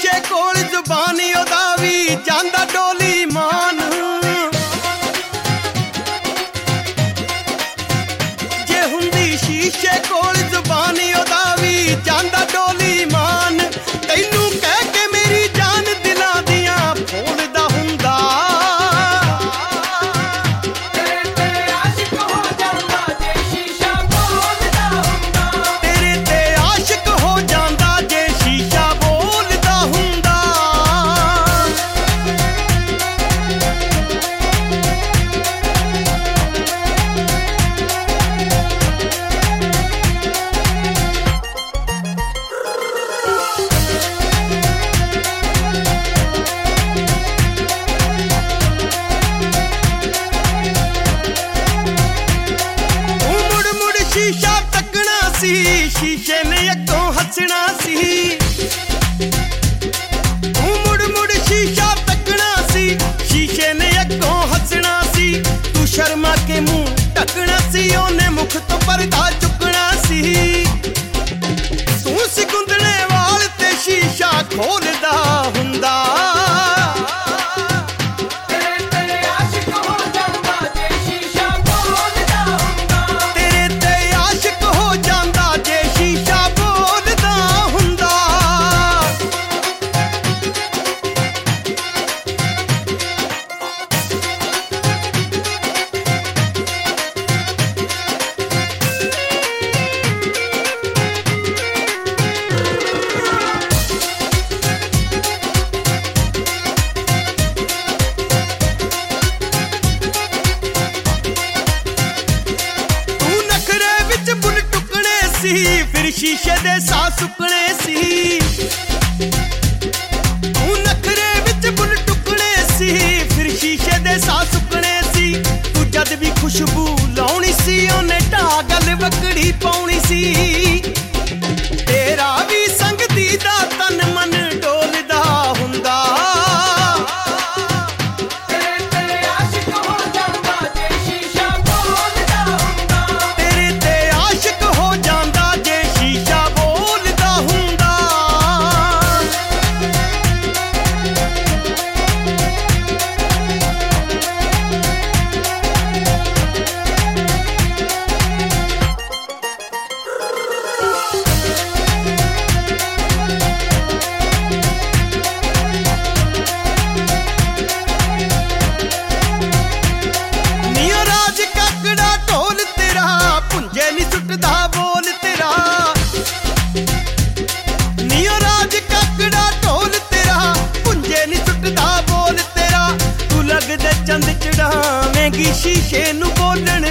ਸ਼ੀਸ਼ੇ ਕੋਲ ਜ਼ੁਬਾਨ ਉਹਦਾ ਵੀ ਜਾਂਦਾ ਡੋਲੀ ਮਾਨ। ਜੇ ਹੁੰਦੀ ਸ਼ੀਸ਼ੇ ਕੋਲ ਜ਼ੁਬਾਨ ਉਹਦਾ ਵੀ ਜਾਂਦਾ ਡੋਲੀ ਮਾਨ। ਤੈਨੂੰ ਕਹਿ ਕੇ ਮੇਰੀ ਜਾਨ ਦਿਲਾਂ ਦੀਆਂ ਫੋਲਦਾ ਹੁੰਦਾ। ਤੇਰੇ ਤੇ ਆਸ਼ਿਕ ਹੋ ਜਾਂਦਾ ਜੇ ਸ਼ੀਸ਼ਾ ਬੋਲਦਾ ਹੁੰਦਾ। ਤੇਰੇ ਤੇ ਆਸ਼ਿਕ ਹੋ ਜਾਂਦਾ ਜੇ ਸ਼ੀਸ਼ਾ ਬੋਲਦਾ ਹੁੰਦਾ। ਸ਼ੀਸ਼ਾ ਤੱਕਣਾ ਸੀ ਸ਼ੀਸ਼ੇ ਨੇ ਅੱਗੋਂ ਹੱਸਣਾ ਸੀ। ਤੂੰ ਮੁੜ ਮੁੜ ਸ਼ੀਸ਼ਾ ਤੱਕਣਾ ਸੀ ਸ਼ੀਸ਼ੇ ਨੇ ਅੱਗੋਂ ਹੱਸਣਾ ਸੀ। ਤੂੰ ਸ਼ਰਮਾ ਕੇ ਮੂੰਹ ਢੱਕਣਾ ਸੀ ਉਹਨੇ ਮੁਖ ਤੋਂ ਪਰਦਾ ਚੁੱਕਣਾ ਸੀ। ਤੂੰ ਸਿਕੁੰਦਣੇ ਵਾਲ ਤੇ ਸ਼ੀਸ਼ਾ ਖੋਲਦਾ ਹੁੰਦਾ। ਫਿਰ ਸ਼ੀਸ਼ੇ ਦੇ ਸਾਹ ਸੁੱਕਣੇ ਸੀ। ਤੂੰ ਨਖਰੇ ਵਿੱਚ ਬੁੱਲ ਟੁੱਕਣੇ ਸੀ ਫਿਰ ਸ਼ੀਸ਼ੇ ਦੇ ਸਾਹ ਸੁੱਕਣੇ ਸੀ। ਤੂੰ ਜਦ ਵੀ ਖੁਸ਼ਬੂ ਲਾਉਣੀ ਸੀ ਉਹਨੇ ਢਾਹ ਗੱਲ ਵਕੜੀ ਪਾਉਣੀ ਸੀ। ਤੇਰਾ ਵੀ ਸੰਗਤੀ ਦਾ ਤਨ ਮਨ ਡੋਲਦਾ ਹੁੰਦਾ। ਚੰਦ ਚੜਾਵੇਂਗੀ ਸ਼ੀਸ਼ੇ ਨੂੰ ਬੋਲਣ